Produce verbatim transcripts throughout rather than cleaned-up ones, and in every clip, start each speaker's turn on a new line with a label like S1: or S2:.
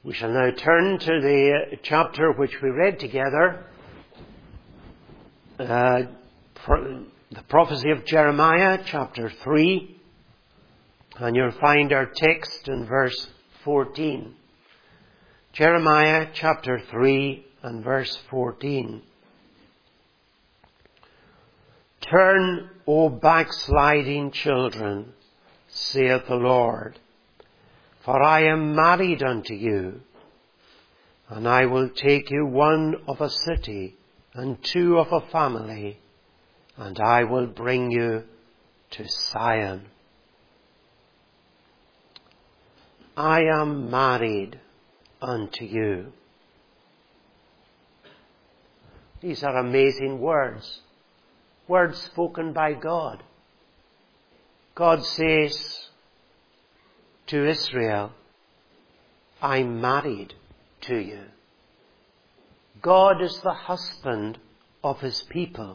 S1: We shall now turn to the chapter which we read together, uh, pro- the prophecy of Jeremiah, chapter three, and you'll find our text in verse fourteen. Jeremiah chapter three and verse fourteen. Turn, O backsliding children, saith the Lord, for I am married unto you, and I will take you one of a city, and two of a family, and I will bring you to Zion. I am married unto you. These are amazing words. Words spoken by God. God says to Israel, I'm married to you. God is the husband of his people.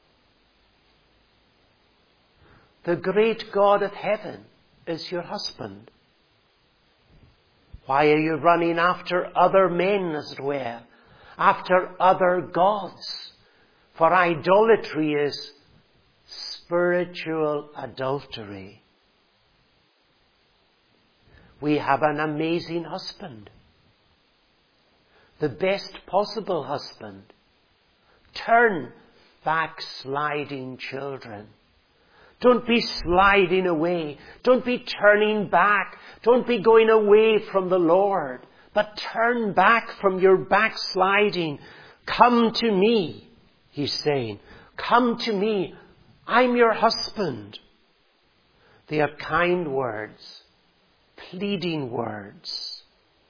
S1: The great God of heaven is your husband. Why are you running after other men, as it were, after other gods? For idolatry is spiritual adultery. We have an amazing husband. The best possible husband. Turn, backsliding children. Don't be sliding away. Don't be turning back. Don't be going away from the Lord. But turn back from your backsliding. Come to me, he's saying. Come to me. I'm your husband. They are kind words. Pleading words.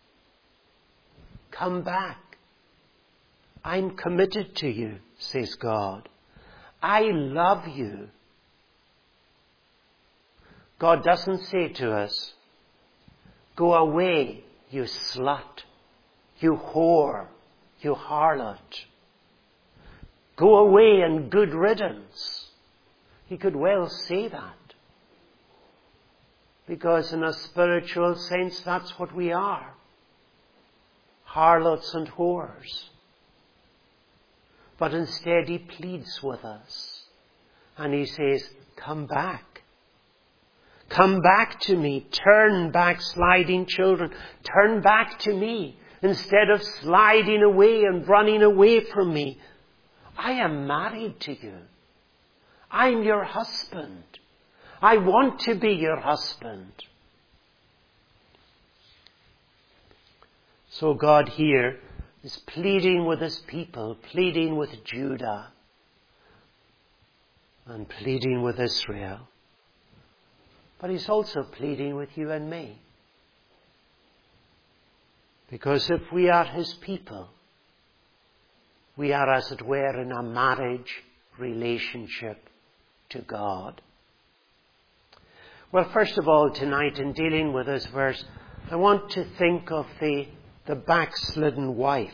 S1: Come back. I'm committed to you, says God. I love you. God doesn't say to us, go away, you slut, you whore, you harlot. Go away and good riddance. He could well say that. Because in a spiritual sense, that's what we are. Harlots and whores. But instead he pleads with us. And he says, come back. Come back to me. Turn, backsliding children. Turn back to me. Instead of sliding away and running away from me. I am married to you. I'm your husband. I want to be your husband. So God here is pleading with his people, pleading with Judah, and pleading with Israel. But he's also pleading with you and me. Because if we are his people, we are, as it were, in a marriage relationship to God. Well, first of all, tonight, in dealing with this verse, I want to think of the, the backslidden wife.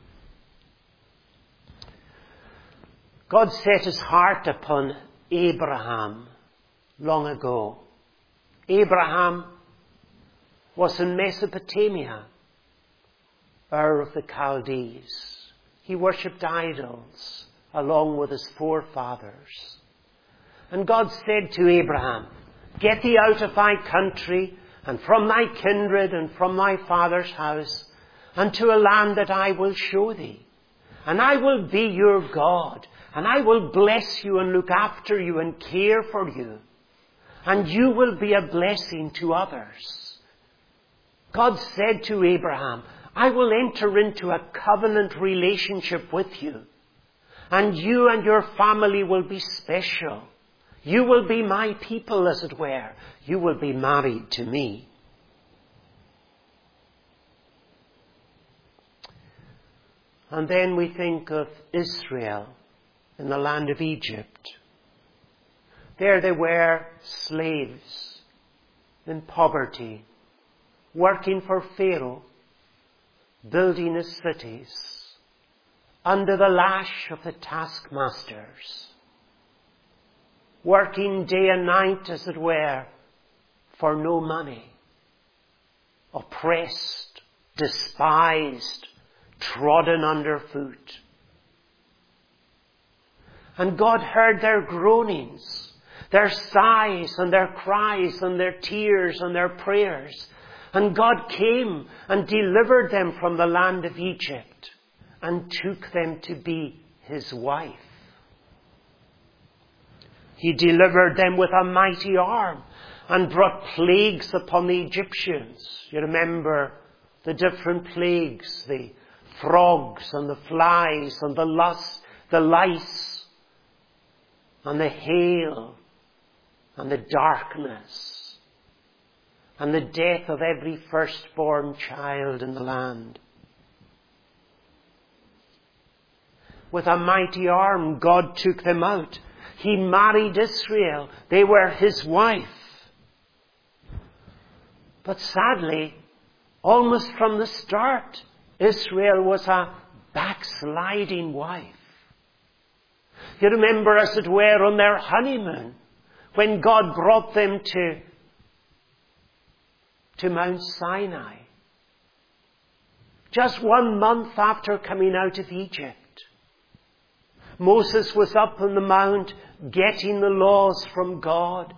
S1: God set his heart upon Abraham long ago. Abraham was in Mesopotamia, Ur of the Chaldees. He worshipped idols along with his forefathers. And God said to Abraham, get thee out of thy country, and from thy kindred, and from thy father's house, unto a land that I will show thee. And I will be your God, and I will bless you and look after you and care for you. And you will be a blessing to others. God said to Abraham, I will enter into a covenant relationship with you. And you and your family will be special. You will be my people, as it were. You will be married to me. And then we think of Israel in the land of Egypt. There they were slaves in poverty, working for Pharaoh, building his cities, under the lash of the taskmasters. Working day and night, as it were, for no money. Oppressed, despised, trodden underfoot. And God heard their groanings, their sighs and their cries and their tears and their prayers. And God came and delivered them from the land of Egypt and took them to be his wife. He delivered them with a mighty arm and brought plagues upon the Egyptians. You remember the different plagues, the frogs and the flies and the lus, the lice and the hail and the darkness and the death of every firstborn child in the land. With a mighty arm, God took them out. He married Israel. They were his wife. But sadly, almost from the start, Israel was a backsliding wife. You remember, as it were, on their honeymoon, when God brought them to, to Mount Sinai. Just one month after coming out of Egypt. Moses was up on the mount getting the laws from God.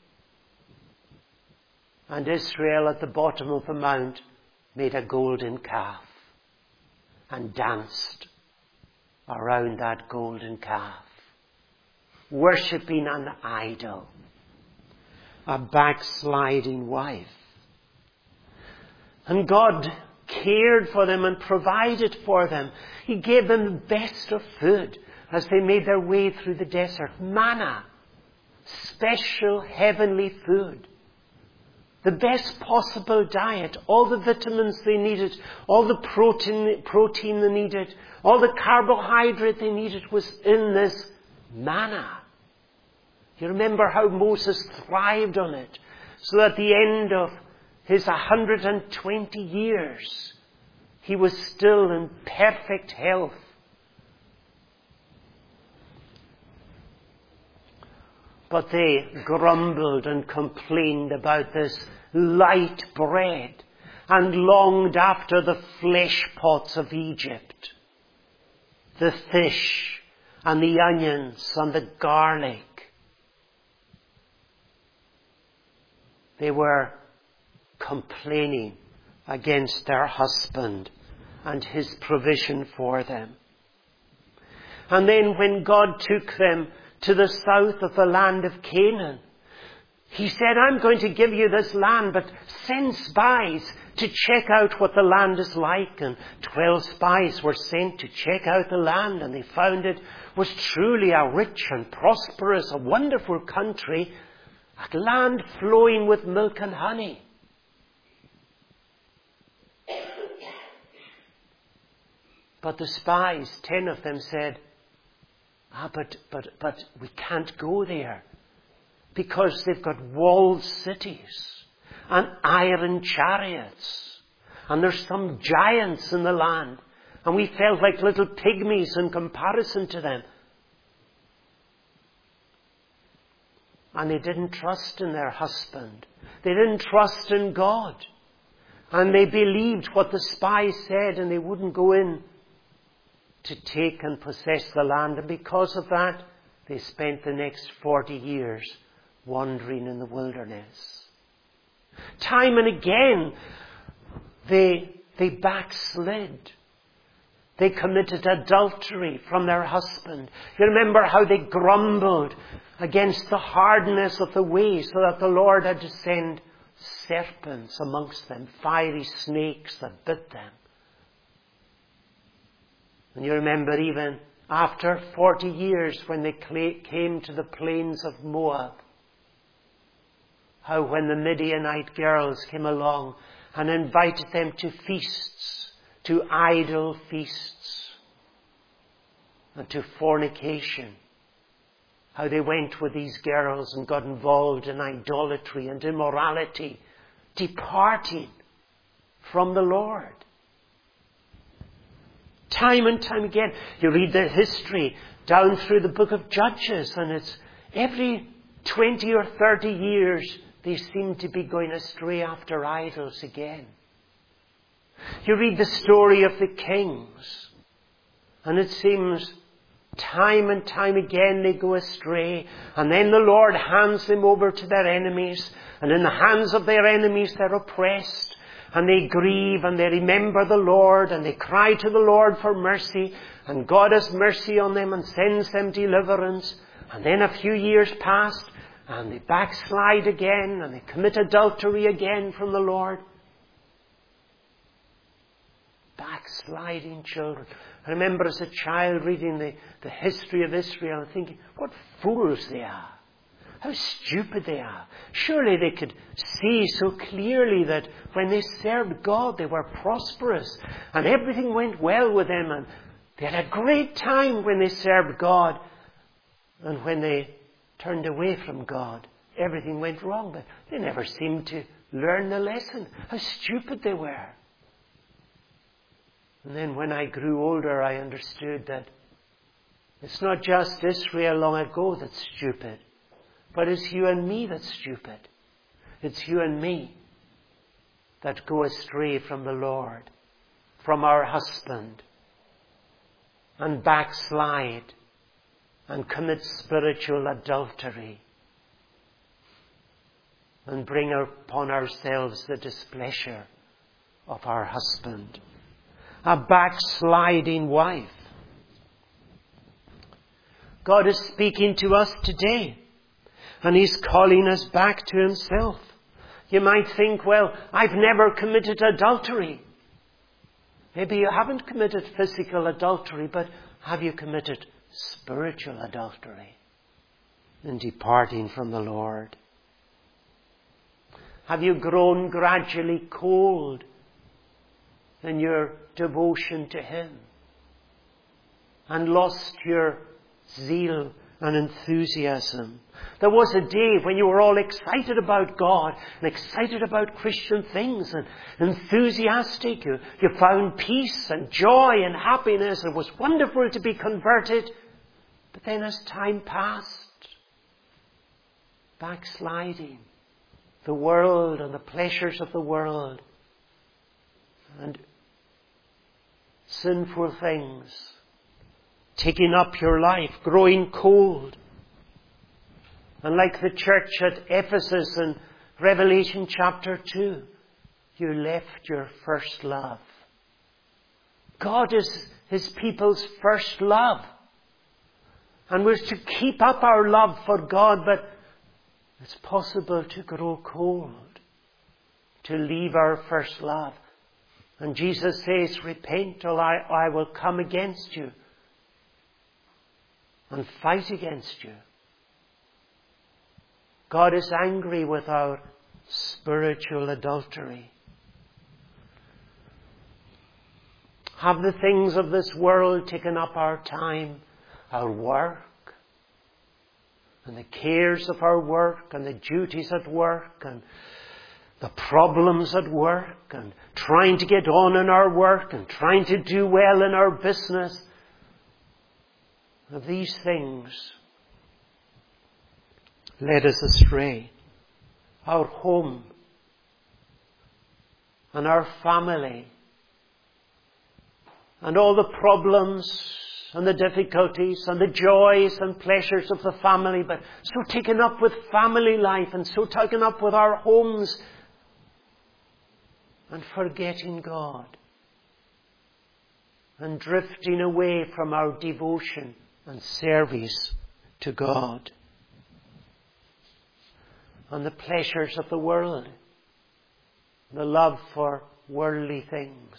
S1: And Israel at the bottom of the mount made a golden calf and danced around that golden calf, worshipping an idol, a backsliding wife. And God cared for them and provided for them. He gave them the best of food as they made their way through the desert. Manna, special heavenly food. The best possible diet, all the vitamins they needed, all the protein, protein they needed, all the carbohydrate they needed was in this manna. You remember how Moses thrived on it, so at the end of his one hundred twenty years, he was still in perfect health. But they grumbled and complained about this light bread and longed after the flesh pots of Egypt, the fish and the onions and the garlic. They were complaining against their husband and his provision for them. And then when God took them to the south of the land of Canaan, he said, I'm going to give you this land, but send spies to check out what the land is like. And twelve spies were sent to check out the land, and they found it was truly a rich and prosperous, a wonderful country, a land flowing with milk and honey. But the spies, ten of them, said, Ah, but, but, but we can't go there because they've got walled cities and iron chariots. And there's some giants in the land. And we felt like little pygmies in comparison to them. And they didn't trust in their husband. They didn't trust in God. And they believed what the spies said, and they wouldn't go in to take and possess the land. And because of that, they spent the next forty years wandering in the wilderness. Time and again, they, they backslid. They committed adultery from their husband. You remember how they grumbled against the hardness of the way, so that the Lord had to send serpents amongst them, fiery snakes that bit them. And you remember even after forty years when they came to the plains of Moab, how when the Midianite girls came along and invited them to feasts, to idol feasts, and to fornication, how they went with these girls and got involved in idolatry and immorality, departing from the Lord. Time and time again, you read their history down through the book of Judges, and it's every twenty or thirty years they seem to be going astray after idols again. You read the story of the kings, and it seems time and time again they go astray, and then the Lord hands them over to their enemies, and in the hands of their enemies they're oppressed, and they grieve, and they remember the Lord, and they cry to the Lord for mercy, and God has mercy on them and sends them deliverance. And then a few years pass, and they backslide again, and they commit adultery again from the Lord. Backsliding children. I remember as a child reading the, the history of Israel and thinking, what fools they are. How stupid they are. Surely they could see so clearly that when they served God, they were prosperous and everything went well with them, and they had a great time when they served God. And when they turned away from God, everything went wrong. But they never seemed to learn the lesson. How stupid they were. And then when I grew older, I understood that it's not just Israel long ago that's stupid, but it's you and me that's stupid. It's you and me that go astray from the Lord, from our husband, and backslide and commit spiritual adultery and bring upon ourselves the displeasure of our husband. A backsliding wife. God is speaking to us today, and He's calling us back to Himself. You might think, well, I've never committed adultery. Maybe you haven't committed physical adultery, but have you committed spiritual adultery in departing from the Lord? Have you grown gradually cold in your devotion to Him and lost your zeal and enthusiasm? There was a day when you were all excited about God and excited about Christian things and enthusiastic. You, you found peace and joy and happiness. It was wonderful to be converted. But then as time passed, backsliding, the world and the pleasures of the world and sinful things taking up your life, growing cold. And like the church at Ephesus in Revelation chapter two, you left your first love. God is His people's first love. And we're to keep up our love for God, but it's possible to grow cold, to leave our first love. And Jesus says, repent or I, I will come against you and fight against you. God is angry with our spiritual adultery. Have the things of this world taken up our time, our work, and the cares of our work, and the duties at work, and the problems at work, and trying to get on in our work, and trying to do well in our business? Of these things led us astray. Our home and our family and all the problems and the difficulties and the joys and pleasures of the family, but so taken up with family life and so taken up with our homes and forgetting God and drifting away from our devotion and service to God. And the pleasures of the world, the love for worldly things.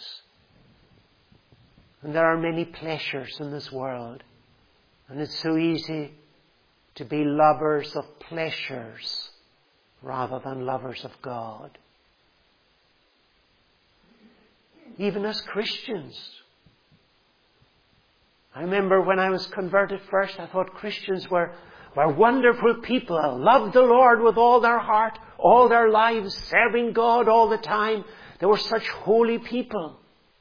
S1: And there are many pleasures in this world. And it's so easy to be lovers of pleasures rather than lovers of God. Even as Christians. I remember when I was converted first, I thought Christians were, were wonderful people. Loved the Lord with all their heart, all their lives, serving God all the time. They were such holy people.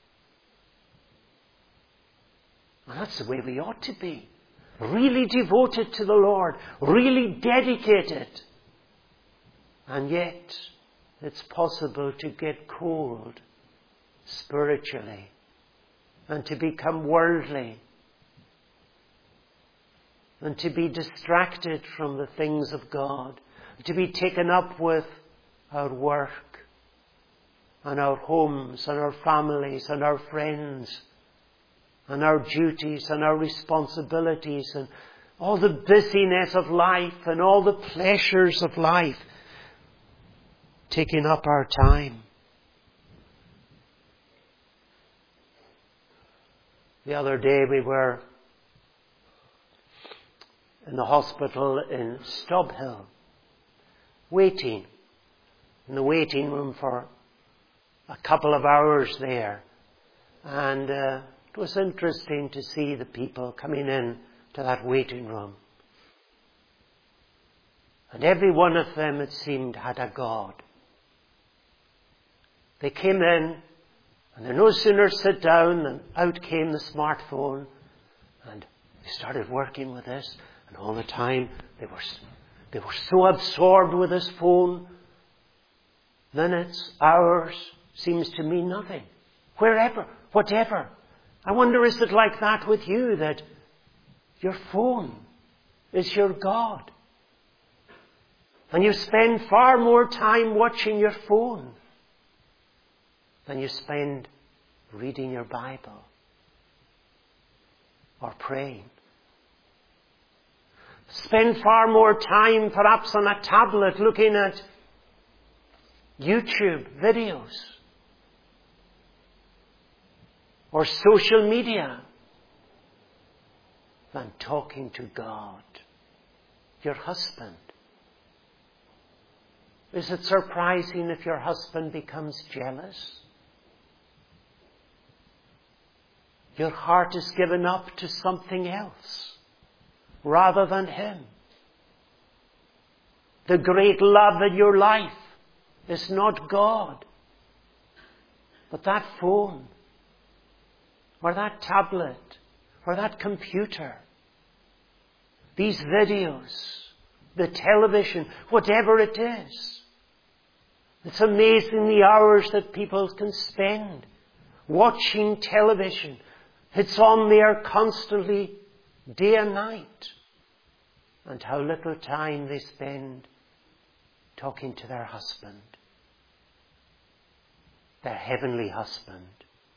S1: And that's the way we ought to be. Really devoted to the Lord. Really dedicated. And yet, it's possible to get cold spiritually and to become worldly and to be distracted from the things of God, to be taken up with our work and our homes and our families and our friends and our duties and our responsibilities and all the busyness of life and all the pleasures of life taking up our time. The other day we were in the hospital in Stobhill, waiting in the waiting room for a couple of hours there. And uh, it was interesting to see the people coming in to that waiting room. And every one of them, it seemed, had a God. They came in, and they no sooner sat down than out came the smartphone, and they started working with this. And all the time, they were they were so absorbed with this phone, minutes, hours, seems to mean nothing. Wherever, whatever. I wonder, is it like that with you, that your phone is your God? And you spend far more time watching your phone than you spend reading your Bible or praying. Spend far more time perhaps on a tablet looking at YouTube videos or social media than talking to God, your husband. Is it surprising if your husband becomes jealous? Your heart is given up to something else rather than Him. The great love in your life is not God, but that phone, or that tablet, or that computer, these videos, the television, whatever it is. It's amazing the hours that people can spend watching television. It's on there constantly, day and night. And how little time they spend talking to their husband, their heavenly husband.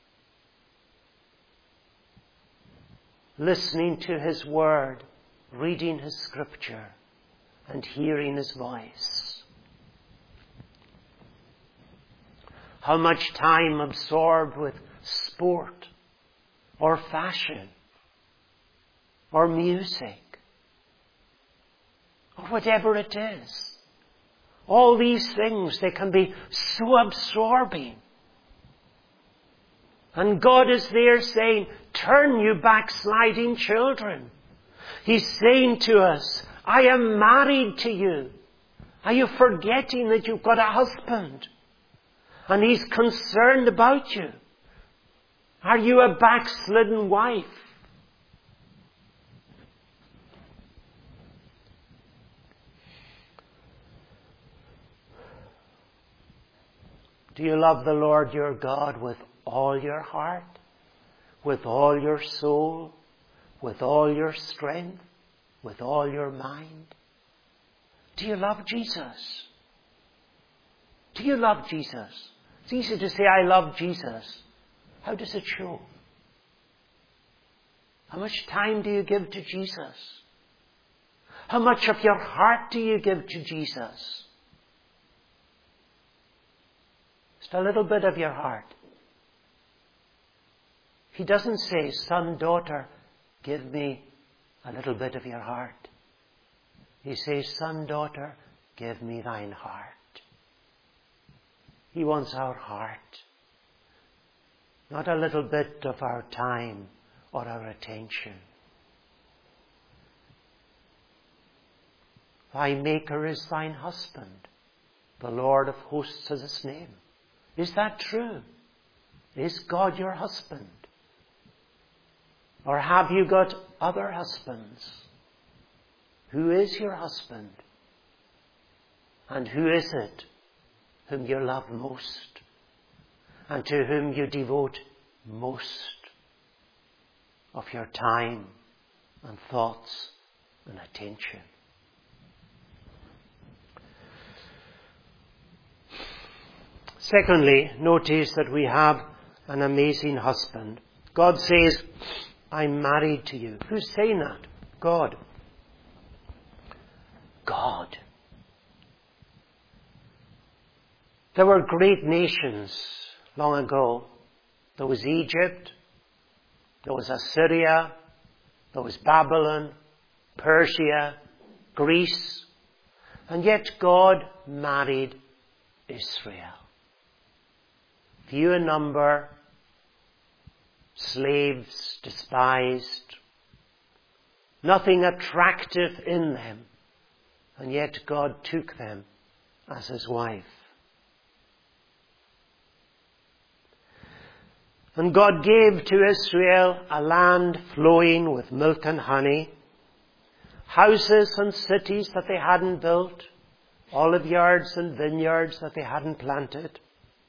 S1: Listening to His Word, reading His Scripture, and hearing His voice. How much time absorbed with sport, or fashion, or music, or whatever it is. All these things, they can be so absorbing. And God is there saying, turn, you backsliding children. He's saying to us, I am married to you. Are you forgetting that you've got a husband? And He's concerned about you. Are you a backslidden wife? Do you love the Lord your God with all your heart, with all your soul, with all your strength, with all your mind? Do you love Jesus? Do you love Jesus? It's easy to say, I love Jesus. How does it show? How much time do you give to Jesus? How much of your heart do you give to Jesus? Just a little bit of your heart. He doesn't say, son, daughter, give me a little bit of your heart. He says, son, daughter, give me thine heart. He wants our heart. Not a little bit of our time or our attention. Thy Maker is thine husband. The Lord of hosts is His name. Is that true? Is God your husband? Or have you got other husbands? Who is your husband? And who is it whom you love most? and to whom you devote most of your time and thoughts and attention. Secondly, notice that we have an amazing husband. God says, I'm married to you. Who's saying that? God. God. There were great nations long ago. There was Egypt, there was Assyria, there was Babylon, Persia, Greece, and yet God married Israel. Few in number, slaves, despised, nothing attractive in them, and yet God took them as his wife. And God gave to Israel a land flowing with milk and honey, houses and cities that they hadn't built, olive yards and vineyards that they hadn't planted.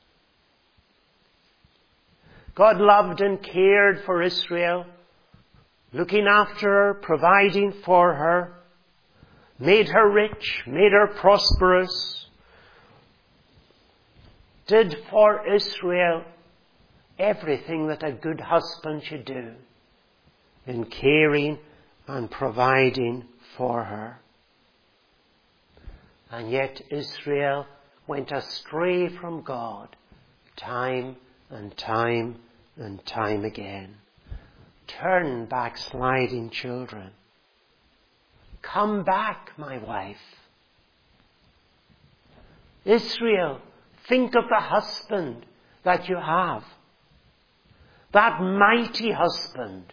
S1: God loved and cared for Israel, looking after her, providing for her, made her rich, made her prosperous, did for Israel everything that a good husband should do in caring and providing for her. And yet Israel went astray from God time and time and time again. Turn, backsliding children. Come back, my wife. Israel, think of the husband that you have. That mighty husband.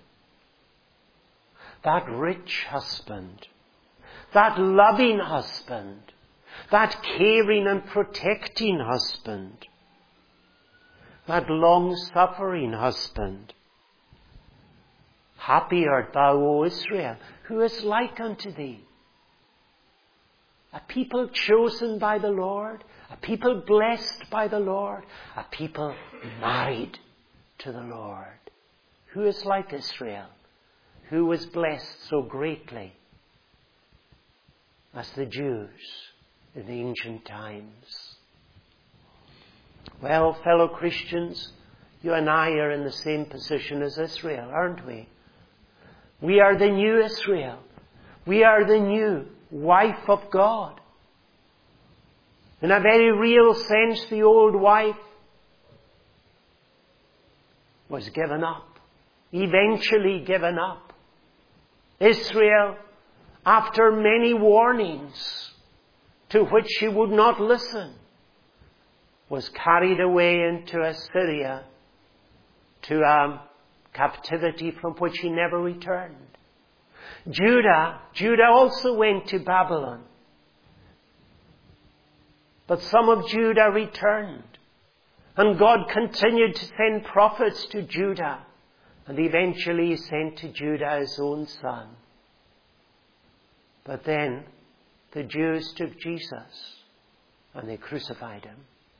S1: That rich husband. That loving husband. That caring and protecting husband. That long-suffering husband. Happy art thou, O Israel, who is like unto thee. A people chosen by the Lord, a people blessed by the Lord, a people married to the Lord. Who is like Israel, who was blessed so greatly as the Jews in the ancient times? Well, fellow Christians, you and I are in the same position as Israel, aren't we? We are the new Israel. We are the new wife of God. In a very real sense, the old wife was given up, eventually given up. Israel, after many warnings to which she would not listen, was carried away into Assyria to a captivity from which he never returned. Judah, Judah also went to Babylon. But some of Judah returned. And God continued to send prophets to Judah. And eventually he sent to Judah his own son. But then the Jews took Jesus and they crucified him.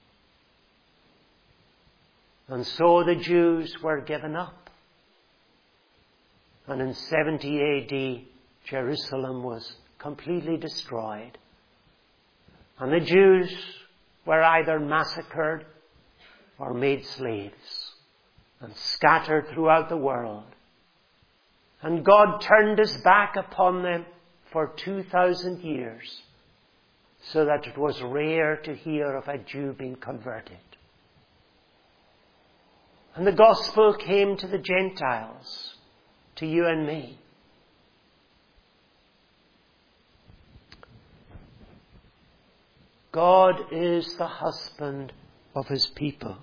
S1: And so the Jews were given up. And in seventy A D, Jerusalem was completely destroyed. And the Jews were either massacred or made slaves and scattered throughout the world. And God turned his back upon them for two thousand years, so that it was rare to hear of a Jew being converted. And the gospel came to the Gentiles, to you and me. God is the husband of his people.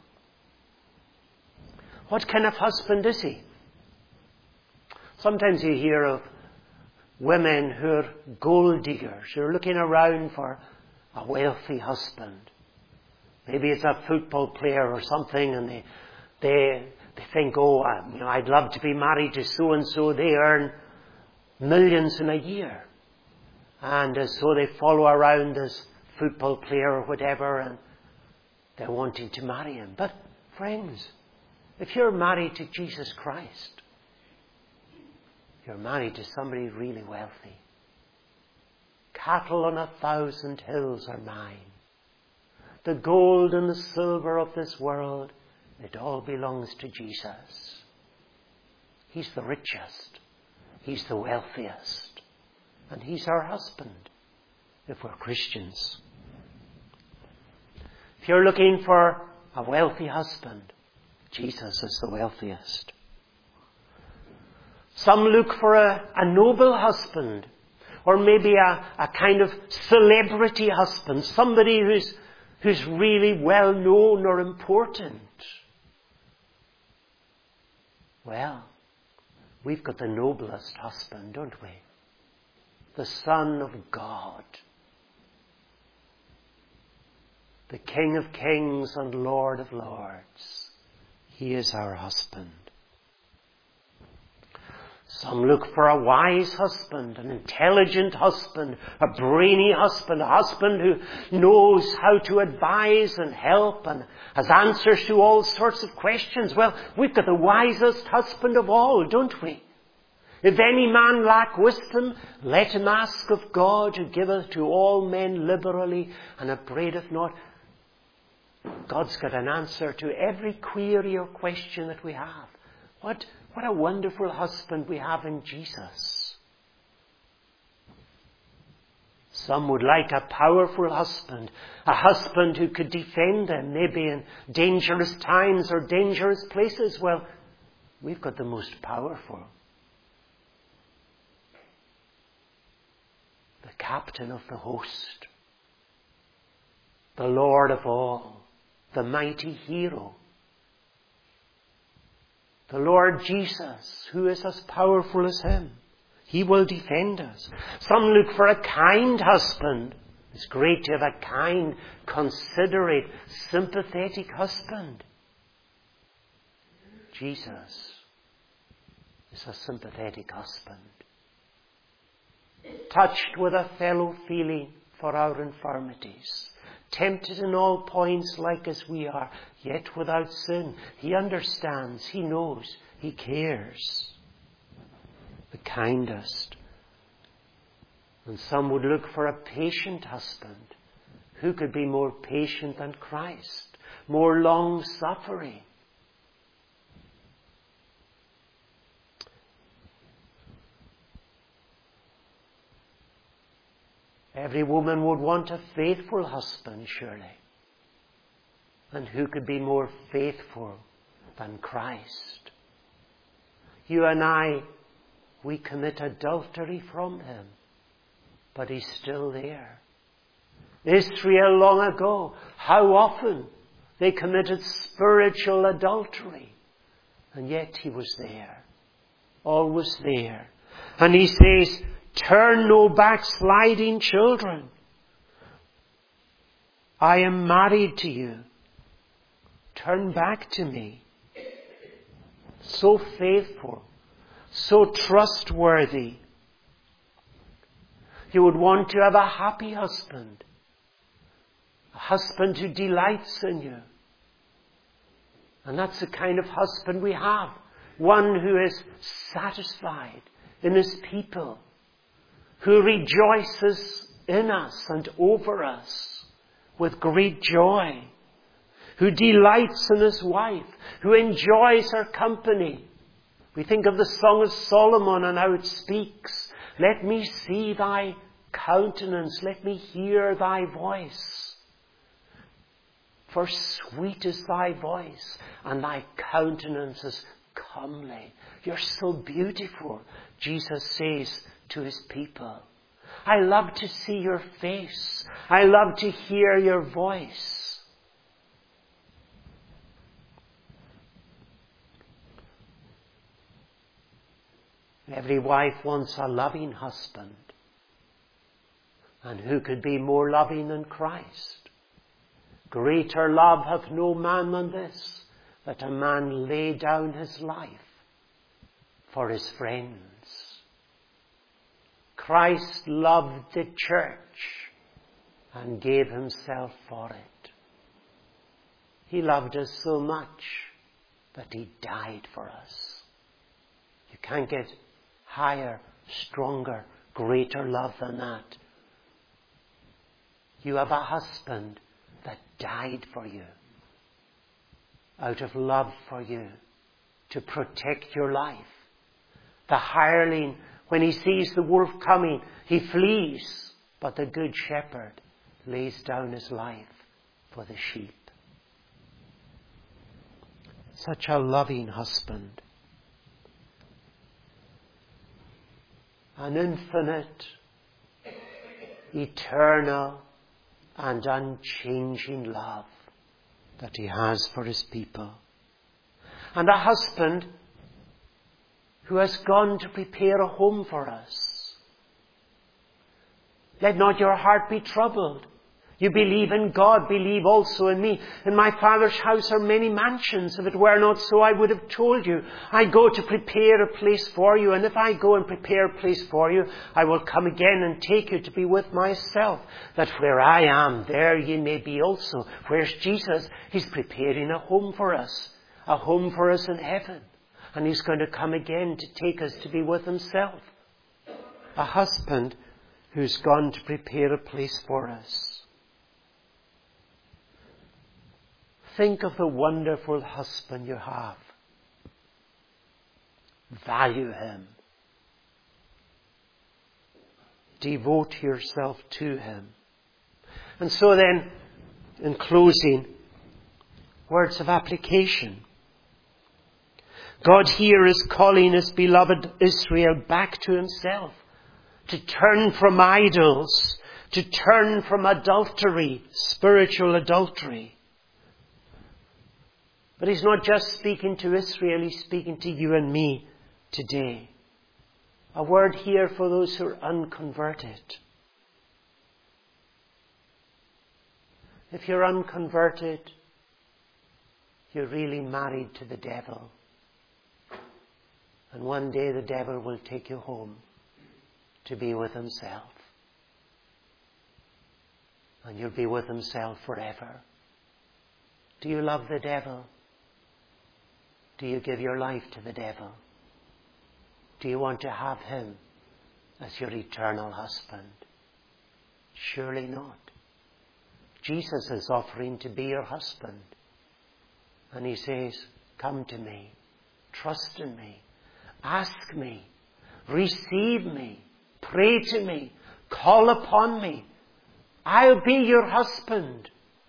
S1: What kind of husband is he? Sometimes you hear of women who are gold diggers, who are looking around for a wealthy husband. Maybe it's a football player or something, and they they they think, oh, I, you know, I'd love to be married to so and so. They earn millions in a year, and uh, so they follow around this football player or whatever, and they're wanting to marry him. But Friends, if you're married to Jesus Christ, you're married to somebody really wealthy. Cattle on a thousand hills are mine. The gold and the silver of this world, it all belongs to Jesus. He's the richest. He's the wealthiest. And He's our husband, if we're Christians. If you're looking for a wealthy husband, Jesus is the wealthiest. Some look for a, a noble husband, or maybe a, a kind of celebrity husband, somebody who's, who's really well known or important. Well, we've got the noblest husband, don't we? The Son of God. The King of Kings and Lord of Lords. He is our husband. Some look for a wise husband, an intelligent husband, a brainy husband, a husband who knows how to advise and help and has answers to all sorts of questions. Well, we've got the wisest husband of all, don't we? If any man lack wisdom, let him ask of God, who giveth to all men liberally and upbraideth not. God's got an answer to every query or question that we have. What, what a wonderful husband we have in Jesus. Some would like a powerful husband, a husband who could defend them, maybe in dangerous times or dangerous places. Well, we've got the most powerful. The captain of the host, the Lord of all, the mighty hero, the Lord Jesus, who is as powerful as Him. He will defend us. Some look for a kind husband. It's great to have a kind, considerate, sympathetic husband. Jesus is a sympathetic husband, touched with a fellow feeling for our infirmities, tempted in all points like as we are, yet without sin. He understands, He knows, He cares. The kindest. And some would look for a patient husband. Who could be more patient than Christ? More long-suffering? Every woman would want a faithful husband, surely. And who could be more faithful than Christ? You and I, we commit adultery from Him, but He's still there. Israel long ago, how often they committed spiritual adultery, and yet He was there, always there. And He says, turn no backsliding children. I am married to you. Turn back to me. So faithful, so trustworthy. You would want to have a happy husband. A husband who delights in you. And that's the kind of husband we have. One who is satisfied in his people, who rejoices in us and over us with great joy, who delights in his wife, who enjoys her company. We think of the Song of Solomon and how it speaks, let me see thy countenance, let me hear thy voice. For sweet is thy voice, and thy countenance is comely. You're so beautiful, Jesus says to His people. I love to see your face. I love to hear your voice. Every wife wants a loving husband. And who could be more loving than Christ? Greater love hath no man than this, that a man lay down his life for his friends. Christ loved the church and gave Himself for it. He loved us so much that He died for us. You can't get higher, stronger, greater love than that. You have a husband that died for you, out of love for you, to protect your life. The hireling, when he sees the wolf coming, he flees, but the good shepherd lays down his life for the sheep. Such a loving husband. An infinite, eternal, and unchanging love that He has for His people. And a husband who has gone to prepare a home for us. Let not your heart be troubled. You believe in God, believe also in me. In my Father's house are many mansions. If it were not so, I would have told you. I go to prepare a place for you. And if I go and prepare a place for you, I will come again and take you to be with myself, that where I am, there ye may be also. Where's Jesus? He's preparing a home for us. A home for us in heaven. And He's going to come again to take us to be with Himself. A husband who's gone to prepare a place for us. Think of the wonderful husband you have. Value him. Devote yourself to him. And so then, in closing, words of application. God here is calling His beloved Israel back to Himself, to turn from idols, to turn from adultery, spiritual adultery. But He's not just speaking to Israel, He's speaking to you and me today. A word here for those who are unconverted. If you're unconverted, you're really married to the devil. And one day the devil will take you home to be with himself. And you'll be with himself forever. Do you love the devil? Do you give your life to the devil? Do you want to have him as your eternal husband? Surely not. Jesus is offering to be your husband. And He says, come to me, trust in me, ask me, receive me, pray to me, call upon me. I'll be your husband.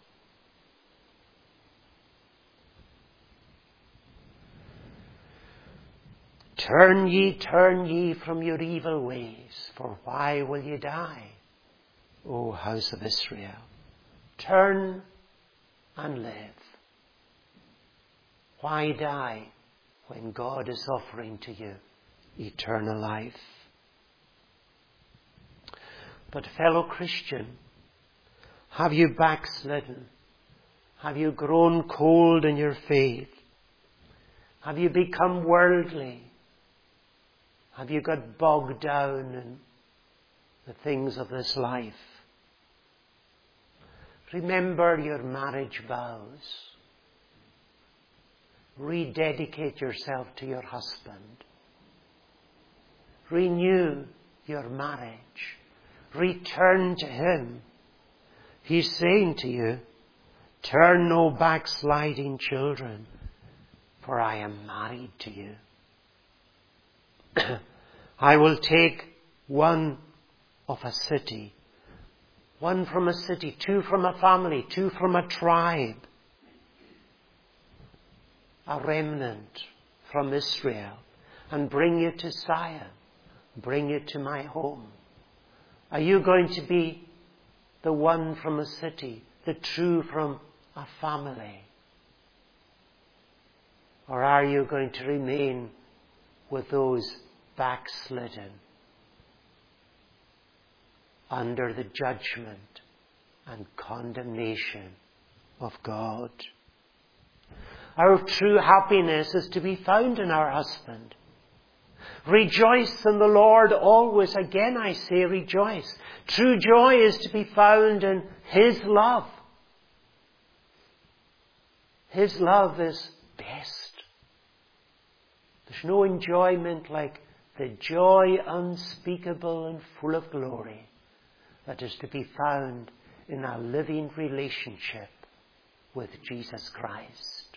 S1: Turn ye, turn ye from your evil ways, for why will ye die, O house of Israel? Turn and live. Why die when God is offering to you eternal life? But fellow Christian, have you backslidden? Have you grown cold in your faith? Have you become worldly? Have you got bogged down in the things of this life? Remember your marriage vows. Rededicate yourself to your husband. Renew your marriage. Return to Him. He's saying to you, turn no backsliding children, for I am married to you. I will take one of a city, one from a city, two from a family, two from a tribe, a remnant from Israel, and bring you to Zion, bring you to my home. Are you going to be the one from a city, the two from a family? Or are you going to remain with those backslidden under the judgment and condemnation of God? Our true happiness is to be found in our husband. Rejoice in the Lord always. Again I say rejoice. True joy is to be found in His love. His love is best. There's no enjoyment like the joy unspeakable and full of glory that is to be found in a living relationship with Jesus Christ.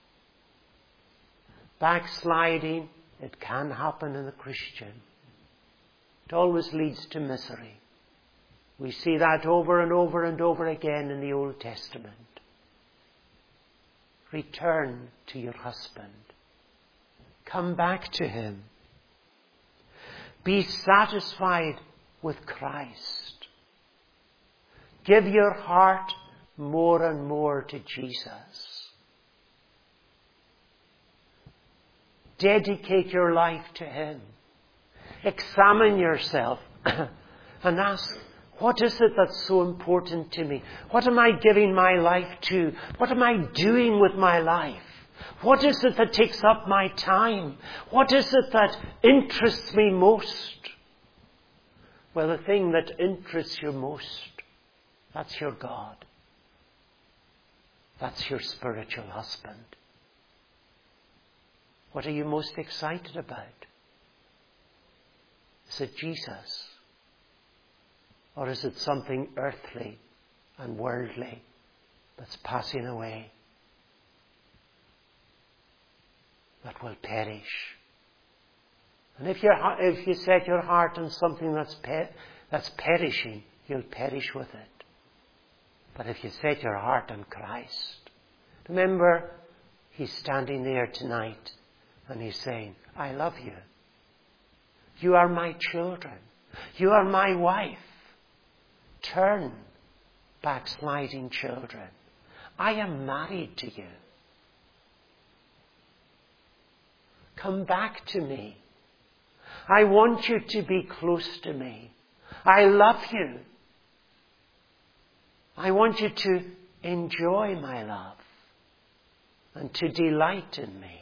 S1: Backsliding, it can happen in a Christian. It always leads to misery. We see that over and over and over again in the Old Testament. Return to your husband. Come back to him. Be satisfied with Christ. Give your heart more and more to Jesus. Dedicate your life to him. Examine yourself and ask, what is it that's so important to me? What am I giving my life to? What am I doing with my life? What is it that takes up my time? What is it that interests me most? Well, the thing that interests you most, that's your God. That's your spiritual husband. What are you most excited about? Is it Jesus? Or is it something earthly and worldly that's passing away, that will perish? And if, you're, if you set your heart on something that's, pe- that's perishing, you'll perish with it. But if you set your heart on Christ, remember, he's standing there tonight and he's saying, I love you. You are my children. You are my wife. Turn, backsliding children. I am married to you. Come back to me. I want you to be close to me. I love you. I want you to enjoy my love and to delight in me.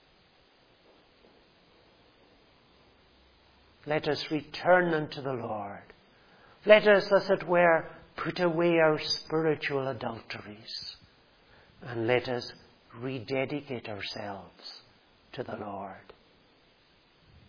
S1: Let us return unto the Lord. Let us, as it were, put away our spiritual adulteries, and let us rededicate ourselves to the Lord.